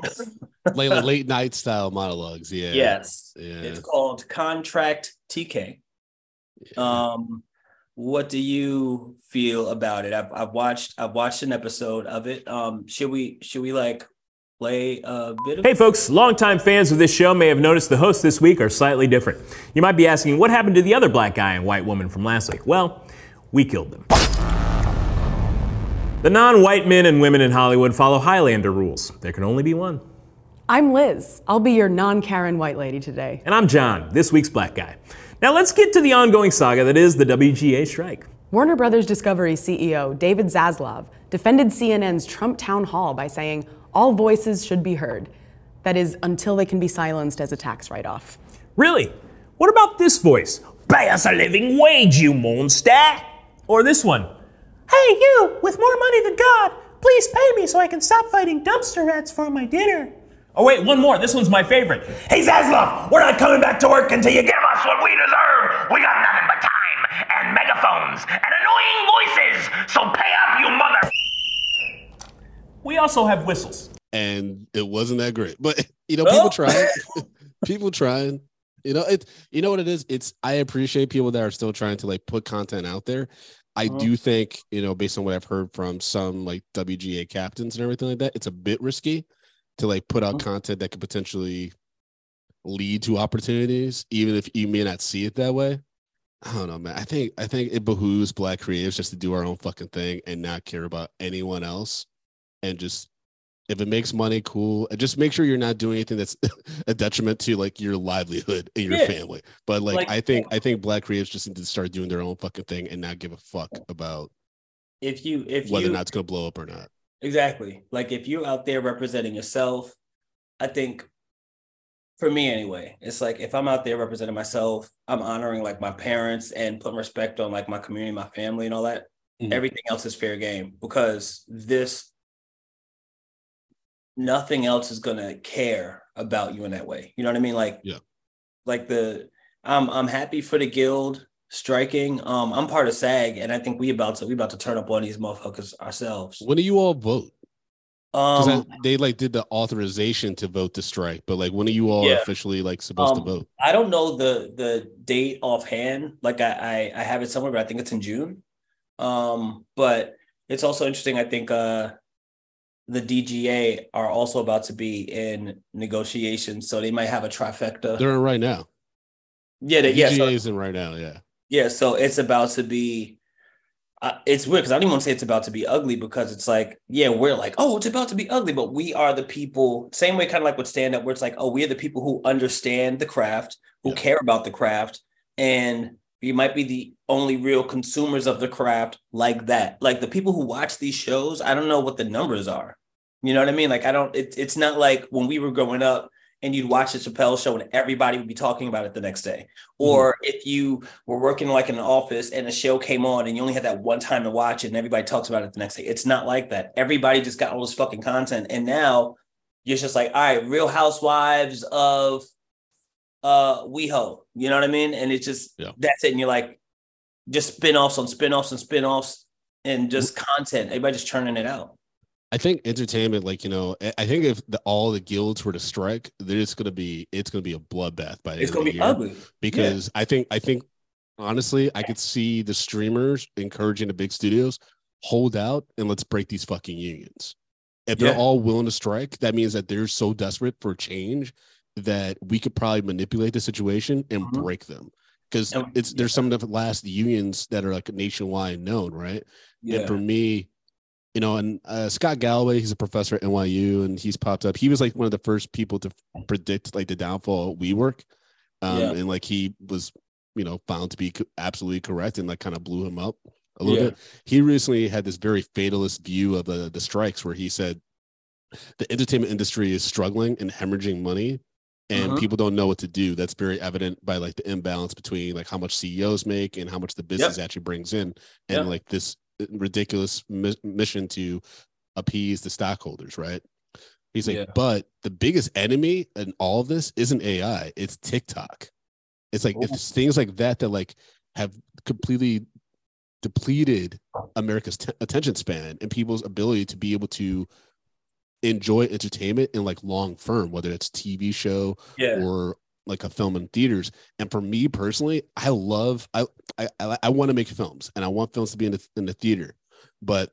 Late night style monologues. Yeah. Yes. Yeah. It's called Contract TK. Yeah. What do you feel about it? I've watched an episode of it. Should we play a bit of Hey folks, longtime fans of this show may have noticed the hosts this week are slightly different. You might be asking, what happened to the other black guy and white woman from last week? Well, we killed them. The non-white men and women in Hollywood follow Highlander rules. There can only be one. I'm Liz. I'll be your non-Karen white lady today. And I'm John, this week's black guy. Now let's get to the ongoing saga that is the WGA strike. Warner Brothers Discovery CEO David Zaslav defended CNN's Trump town hall by saying all voices should be heard. That is, until they can be silenced as a tax write-off. Really? What about this voice? Pay us a living wage, you monster! Or this one? Hey, you, with more money than God, please pay me so I can stop fighting dumpster rats for my dinner. Oh wait, one more. This one's my favorite. Hey Zaslav, we're not coming back to work until you give us what we deserve. We got nothing but time and megaphones and annoying voices, so pay up, you mother... We also have whistles. And it wasn't that great. But, people trying. People trying. You know what it is? I appreciate people that are still trying to put content out there. I do think, based on what I've heard from some WGA captains and everything like that, it's a bit risky to put out content that could potentially lead to opportunities, even if you may not see it that way. I don't know, man. I think it behooves black creatives just to do our own fucking thing and not care about anyone else. And just, if it makes money, cool. And just make sure you're not doing anything that's a detriment to your livelihood and your family. But I think black creatives just need to start doing their own fucking thing and not give a fuck about whether or not it's gonna blow up or not. Exactly. If you're out there representing yourself, I think, for me anyway, it's if I'm out there representing myself, I'm honoring my parents and putting respect on my community, my family, and all that. Mm-hmm. Everything else is fair game, because nothing else is gonna care about you in that way. You know what I mean? I'm happy for the guild striking. I'm part of SAG, and I think we about to turn up on these motherfuckers ourselves. When do you all vote? They did the authorization to vote to strike, but when are you all officially supposed to vote? I don't know the date offhand. I have it somewhere, but I think it's in June. But it's also interesting. I think the DGA are also about to be in negotiations, so they might have a trifecta. They're in right now. Yeah, DGA is in right now. Yeah. Yeah, so it's about to be It's weird because I don't even want to say it's about to be ugly because it's like, yeah, we're like, oh, it's about to be ugly, but we are the people, same way kind of like with stand up, where it's like, oh, we are the people who understand the craft, who care about the craft, and we might be the only real consumers of the craft like that. Like the people who watch these shows, I don't know what the numbers are. You know what I mean? Like it's not like when we were growing up and you'd watch the Chappelle show and everybody would be talking about it the next day. Or if you were working like in an office and a show came on and you only had that one time to watch it and everybody talks about it the next day. It's not like that. Everybody just got all this fucking content. And now you're just like, all right, Real Housewives of WeHo. You know what I mean? And it's just, that's it. And you're like, just spin-offs on spin-offs and spin-offs and just content. Everybody just churning it out. I think entertainment, like, you know, I think if all the guilds were to strike, it's gonna be a bloodbath by the end of the year. It's gonna be ugly because I think honestly, I could see the streamers encouraging the big studios, hold out and let's break these fucking unions. If they're all willing to strike, that means that they're so desperate for change that we could probably manipulate the situation and break them. Because there's some of the last unions that are like nationwide known, right? Yeah. And for me, you know, and Scott Galloway, he's a professor at NYU, and he's popped up. He was like one of the first people to predict like the downfall of WeWork, and like he was, you know, found to be absolutely correct, and like kind of blew him up a little bit. He recently had this very fatalist view of the strikes, where he said the entertainment industry is struggling and hemorrhaging money, and people don't know what to do. That's very evident by like the imbalance between like how much CEOs make and how much the business actually brings in, and like this ridiculous mission to appease the stockholders, right? He's like, but the biggest enemy in all of this isn't AI, it's TikTok. It's like it's things like that like have completely depleted America's attention span and people's ability to be able to enjoy entertainment in like long form, whether it's TV show or like a film in theaters. And for me personally, I want to make films and I want films to be in the theater, but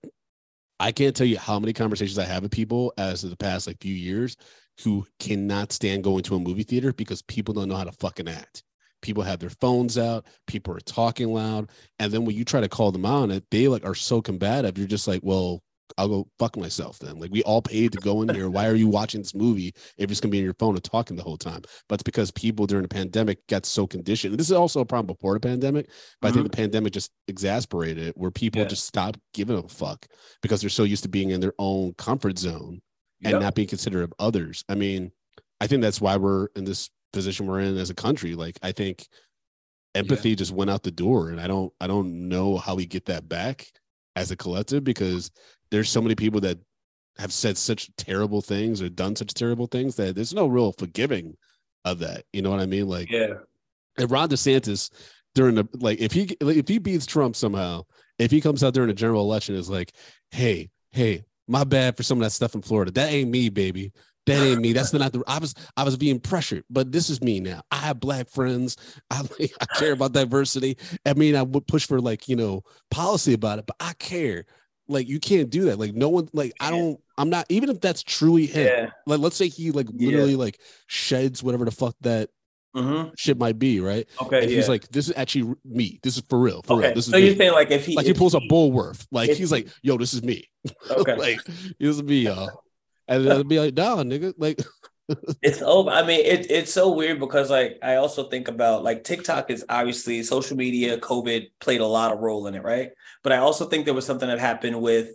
I can't tell you how many conversations I have with people as of the past like few years who cannot stand going to a movie theater because people don't know how to fucking act. People have their phones out, people are talking loud, and then when you try to call them out on it, they like are so combative. You're just like, well, I'll go fuck myself then. Like, we all paid to go in here. Why are you watching this movie if you're just gonna be on your phone and talking the whole time? But it's because people during the pandemic got so conditioned. And this is also a problem before the pandemic, but I think the pandemic just exasperated it, where people just stopped giving a fuck because they're so used to being in their own comfort zone and not being considerate of others. I mean, I think that's why we're in this position we're in as a country. Like, I think empathy just went out the door, and I don't know how we get that back as a collective, because there's so many people that have said such terrible things or done such terrible things that there's no real forgiving of that. You know what I mean? Like, and Ron DeSantis during the, like, if he beats Trump somehow, if he comes out during the general election, is like, hey, my bad for some of that stuff in Florida. That ain't me, baby. That ain't me. That's not the. I was being pressured, but this is me now. I have black friends. I care about diversity. I mean, I would push for, like, you know, policy about it, but I care. Like, you can't do that. Like, no one, like, I'm not, even if that's truly him. Like, let's say he like literally like sheds whatever the fuck that shit might be, right? Okay. And he's like, this is actually me. This is for real. For real. This is so me. You're saying like if he pulls a Bullworth, like he's like, yo, this is me. Okay. Like, this is me, y'all. And it'll be like, nah, nigga. Like, it's over. I mean, it's so weird because, like, I also think about, like, TikTok is obviously social media. COVID played a lot of role in it, right? But I also think there was something that happened with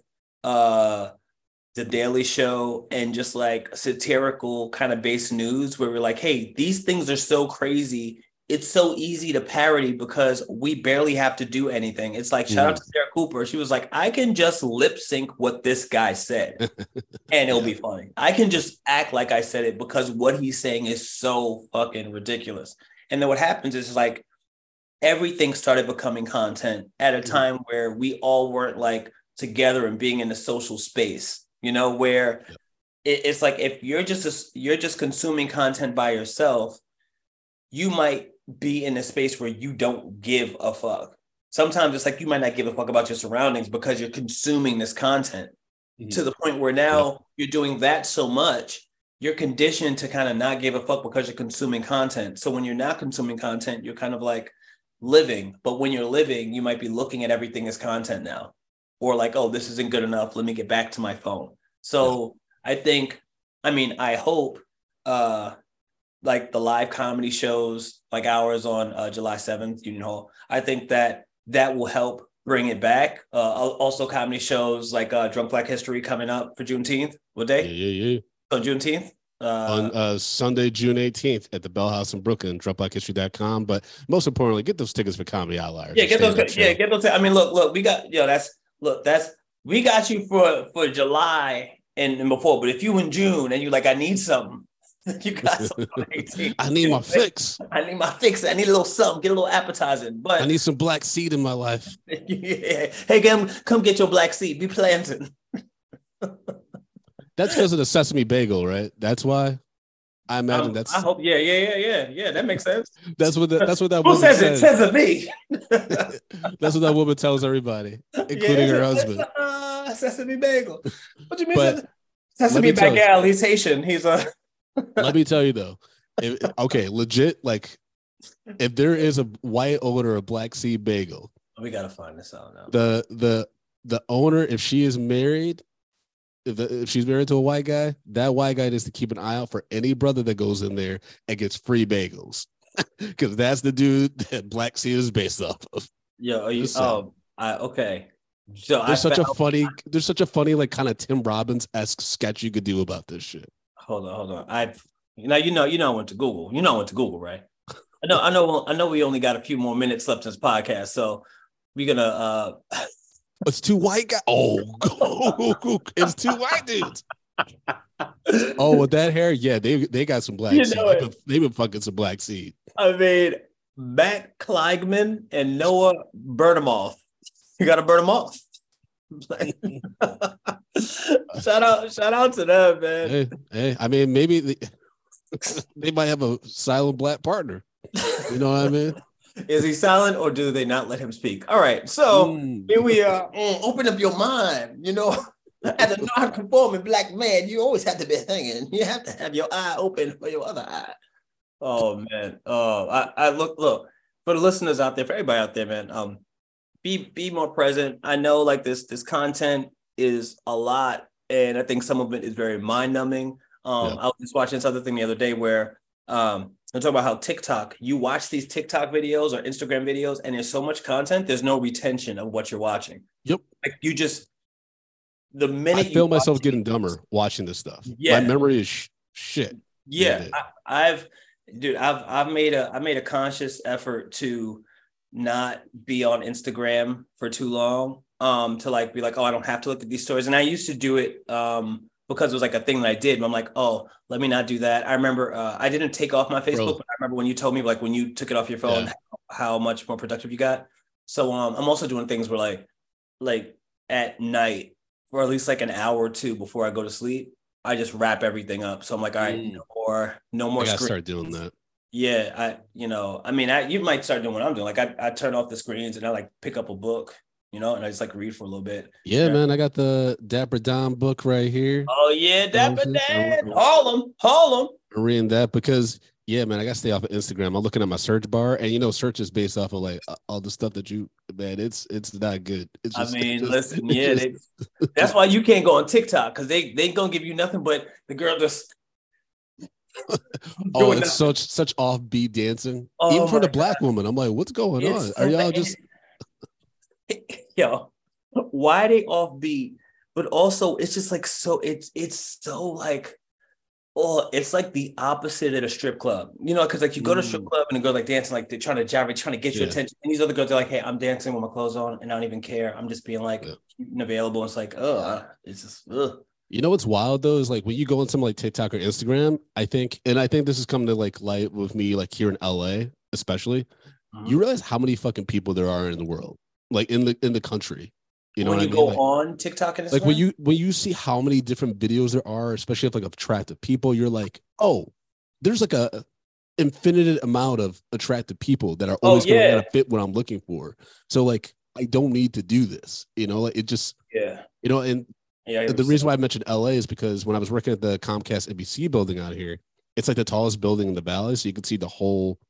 The Daily Show and just like satirical kind of based news, where we're like, hey, these things are so crazy. It's so easy to parody because we barely have to do anything. It's like, shout out to Sarah Cooper. She was like, I can just lip sync what this guy said and it'll be funny. I can just act like I said it because what he's saying is so fucking ridiculous. And then what happens is, like, everything started becoming content at a time where we all weren't like together and being in a social space, you know, where it's like, if you're just consuming content by yourself, you might be in a space where you don't give a fuck. Sometimes it's like you might not give a fuck about your surroundings because you're consuming this content to the point where now you're doing that so much, you're conditioned to kind of not give a fuck because you're consuming content. So when you're not consuming content, you're kind of like, living, but when you're living, you might be looking at everything as content now, or like, oh, this isn't good enough. Let me get back to my phone. So I think, I mean, I hope like the live comedy shows like ours on July 7th, Union Hall, I think that will help bring it back. Also comedy shows like Drunk Black History coming up for Juneteenth. What day? Yeah. So Juneteenth? On Sunday, June 18th at the Bell House in Brooklyn, dropblackhistory.com. But most importantly, get those tickets for Comedy Outliers. Yeah, get those. Yeah, get those. I mean, look, we got, we got you for July and before. But if you in June and you like, I need something, you got something. I need my fix. I need my fix. I need a little something. Get a little appetizing. But I need some black seed in my life. Yeah. Hey, come get your black seed. Be planting. That's because of the sesame bagel, right? That's why. I imagine that's. I hope. Yeah. That makes sense. That's what that Who woman says says. it? Says it me. That's what that woman tells everybody, including her husband. Sesame bagel. What you mean? But Sesame bagel. He's Haitian. He's a. Let me tell you though. Okay, legit. Like, if there is a white owner of black seed bagel, we gotta find this out now. The owner, if she is married. If she's married to a white guy, that white guy needs to keep an eye out for any brother that goes in there and gets free bagels, because that's the dude that Black Seed is based off of. Yeah. Okay. So there's such a funny like kind of Tim Robbins-esque sketch you could do about this shit. Hold on. You know I went to Google. You know I went to Google, right? I know. We only got a few more minutes left in this podcast, so we're gonna. It's two white guys. Oh, it's two white dudes. Oh, with that hair, yeah, they got some black seed. They've been fucking some black seed. I mean, Matt Kleigman and Noah Bernemoff. You got to burn them off. Shout out to them, man. Hey, I mean, maybe they might have a silent black partner. You know what I mean? Is he silent or do they not let him speak? All right, so here we are. Open up your mind. You know, as a non-conforming black man, you always have to be thinking. You have to have your eye open for your other eye. Oh man. I look for the listeners out there, for everybody out there, man. Be more present. I know like this content is a lot, and I think some of it is very mind-numbing. I was just watching this other thing the other day where I'm talking about how TikTok, you watch these TikTok videos or Instagram videos, and there's so much content, there's no retention of what you're watching. Yep. Like you just, the minute I feel myself getting dumber watching this stuff. Yeah. My memory is shit. Yeah. I made a conscious effort to not be on Instagram for too long, to like be like, oh, I don't have to look at these stories. And I used to do it because it was like a thing that I did. But I'm like, oh, let me not do that. I remember I didn't take off my Facebook, but I remember when you told me like when you took it off your phone, how much more productive you got. So I'm also doing things where like at night for at least like an hour or two before I go to sleep, I just wrap everything up. So I'm like, all right, no more. I gotta start doing that. Yeah, you might start doing what I'm doing. Like I turn off the screens and I like pick up a book, and I just like read for a little bit. Yeah, man, I got the Dapper Dan book right here. Oh yeah, Dapper Dan, Harlem. I'm reading that because yeah, man, I gotta stay off of Instagram. I'm looking at my search bar, and search is based off of like all the stuff that it's not good. It's just, that's why you can't go on TikTok because they gonna give you nothing but the girl just. It's such offbeat dancing, even for the black woman. I'm like, what's going on? Are y'all just why are they offbeat? But also, it's just like so. It's so like, it's like the opposite at a strip club. Because like you go to a strip club and a girl like dancing, like they're trying to gyrate, trying to get your attention. And these other girls are like, hey, I'm dancing with my clothes on, and I don't even care. I'm just being like cute and available. And it's like, it's just. You know what's wild though is like when you go on something like TikTok or Instagram, I think this is coming to like light with me like here in LA, especially. You realize how many fucking people there are in the world, like in the country. When you go on TikTok and Instagram? Like when you see how many different videos there are, especially of like attractive people, you're like, oh, there's like a infinite amount of attractive people that are always going to fit what I'm looking for. So like I don't need to do this, like it just and. Yeah, the reason why I mentioned LA is because when I was working at the Comcast NBC building out here, it's like the tallest building in the valley. So you can see the whole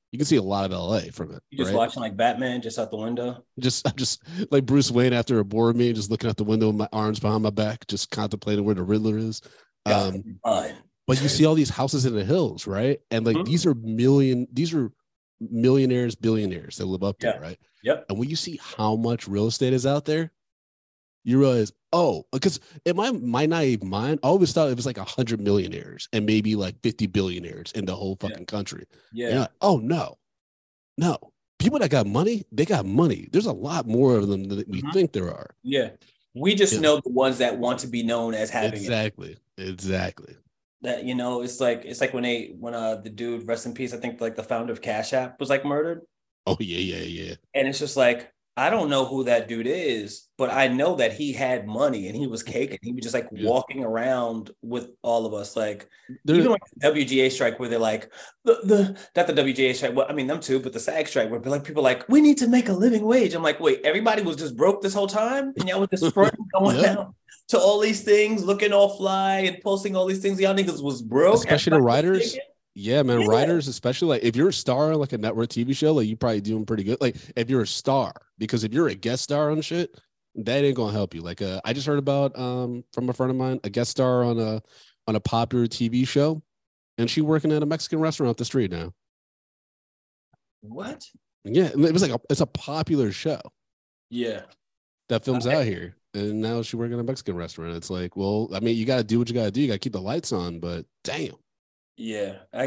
You can see a lot of LA from it. You just right? watching like Batman just out the window. I'm just like Bruce Wayne after a board meeting, just looking out the window with my arms behind my back, just contemplating where the Riddler is. Fine. But you see all these houses in the hills, right? And like these are millionaires, billionaires that live up there, right? Yep. And when you see how much real estate is out there, you realize, oh, because in my naive mind, I always thought it was like 100 millionaires and maybe like 50 billionaires in the whole fucking country. Yeah. Like, oh no. People that got money, they got money. There's a lot more of them than we think there are. Yeah. We just know the ones that want to be known as having Exactly. that, you know, it's like when the dude, rest in peace, I think like the founder of Cash App was like murdered. Oh yeah. And it's just like, I don't know who that dude is, but I know that he had money and he was caking. He was just like walking around with all of us. Like even like the WGA strike where they're like, not the WGA strike, well, I mean them too, but the SAG strike where like people are like, we need to make a living wage. I'm like, wait, everybody was just broke this whole time? And y'all was just going down to all these things, looking all fly and posting all these things. Y'all niggas was broke. Especially the writers. Yeah, man. Writers, especially like if you're a star on like a network TV show, like you probably doing pretty good. Like if you're a star, because if you're a guest star on shit, that ain't gonna help you. Like I just heard about from a friend of mine, a guest star on a popular TV show, and she working at a Mexican restaurant up the street now. What? Yeah, it was like it's a popular show. Yeah. That films out here. And now she working at a Mexican restaurant. It's like, well, I mean, you gotta do what you gotta do. You gotta keep the lights on, but damn. Yeah, I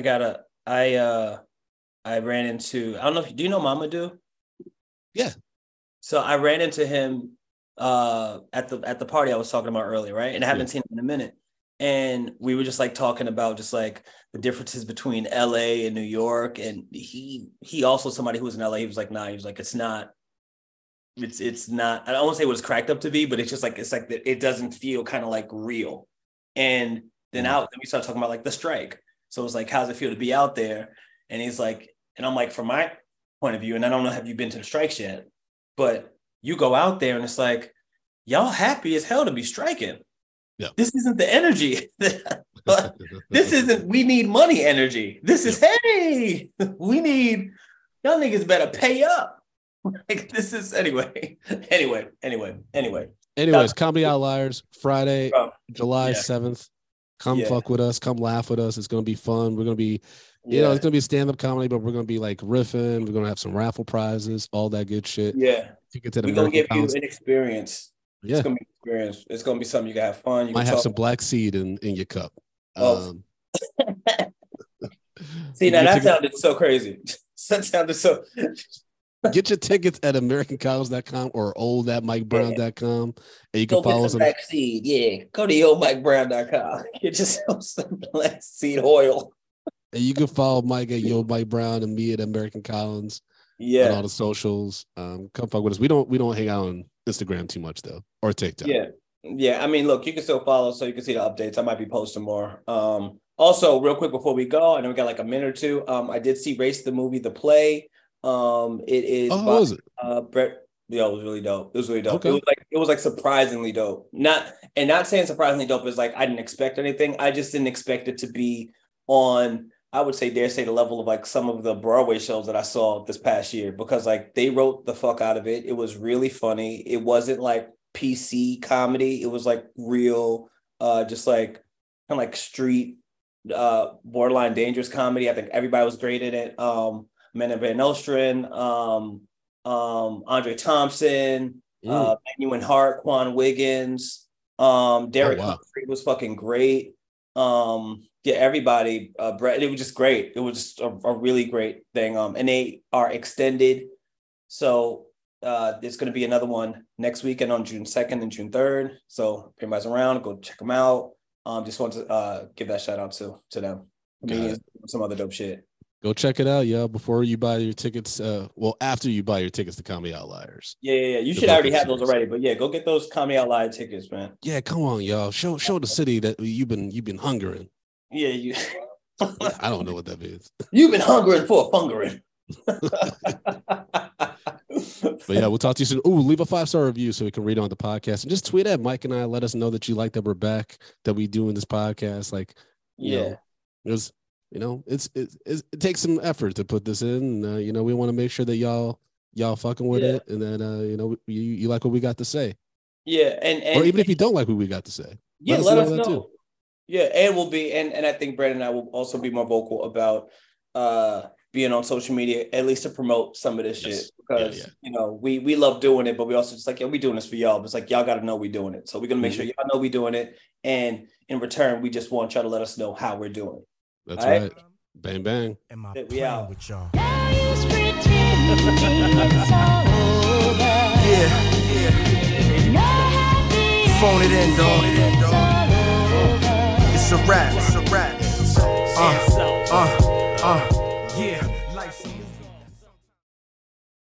ran into, I don't know if, do you know Mamadou? Yeah. So I ran into him at the party I was talking about earlier, right? And I haven't seen him in a minute. And we were just like talking about just like the differences between LA and New York. And he also somebody who was in LA, he was like, nah, he was like, it's not, I don't want to say what it's cracked up to be, but it's like it doesn't feel kind of like real. And then we started talking about like the strike. So it was like, how's it feel to be out there? And he's like, and I'm like, from my point of view, and I don't know, have you been to the strikes yet? But you go out there and it's like, y'all happy as hell to be striking. Yeah. This isn't the energy. This isn't, we need money energy. This is, hey, we need, y'all niggas better pay up. Like this is, anyway. Anyways, Comedy Outliers, Friday, July 7th. Come fuck with us. Come laugh with us. It's going to be fun. We're going to be, you know, it's going to be stand-up comedy, but we're going to be like riffing. We're going to have some raffle prizes, all that good shit. Yeah. We're going to give you an experience. Yeah. It's going to be an experience. It's going to be something you can have fun. You might have some black seed in your cup. See, now that sounded so crazy. That sounded so... Get your tickets at AmericanColumns.com or old@MikeBrown.com, and you can follow us. Black seed, yeah. Go to YoMikeBrown.com. Get yourself some black seed oil. And you can follow Mike at YoMikeBrown and me at American Collins. Yeah, on all the socials. Come fuck with us. We don't hang out on Instagram too much though, or TikTok. Yeah. I mean, look, you can still follow, so you can see the updates. I might be posting more. Also, real quick before we go, I know we got like a minute or two. I did see Race the movie, the play. It is. Oh, how was it? Brett. Yeah, it was really dope. Okay. It was like surprisingly not saying surprisingly dope is like I didn't expect anything. I just didn't expect it to be on, I would say, dare say, the level of like some of the Broadway shows that I saw this past year, because like they wrote the fuck out of it. It was really funny. It wasn't like PC comedy. It was like real, just like kind of like street, borderline dangerous comedy. I think everybody was great in it. Mena Van Nostrand, Andre Thompson, Manuel Hart, Quan Wiggins, Derek Humphrey was fucking great. Everybody, Brett, it was just great. It was just a really great thing. And they are extended. So there's going to be another one next weekend on June 2nd and June 3rd. So if anybody's around, go check them out. Just want to give that shout out to them. Some other dope shit. Go check it out, yo, before you buy your tickets. After you buy your tickets to Comedy Outliers. Yeah. You should already have those already, but yeah, go get those Comedy Outlier tickets, man. Yeah, come on, y'all. Show the city that you've been hungering. Yeah, you. I don't know what that means. You've been hungering for a fungering. But yeah, we'll talk to you soon. Ooh, leave a 5-star review so we can read on the podcast, and just tweet at Mike and I. Let us know that you like that we're back, that we doing this podcast. Like, you know, You know, it takes some effort to put this in. And, you know, we want to make sure that y'all fucking with it, and then you know, you like what we got to say. Yeah, and or even if you don't like what we got to say, let us know. Too. Yeah, and we'll be and I think Brandon and I will also be more vocal about being on social media, at least to promote some of this shit, because you know we love doing it, but we also just like, we doing this for y'all. But it's like, y'all got to know we doing it, so we're gonna make sure y'all know we doing it, and in return, we just want y'all to let us know how we're doing it. That's right. Bang bang. Am I playing with y'all? Now he's pretending it's all over. Phone it in, dog. It's a rap.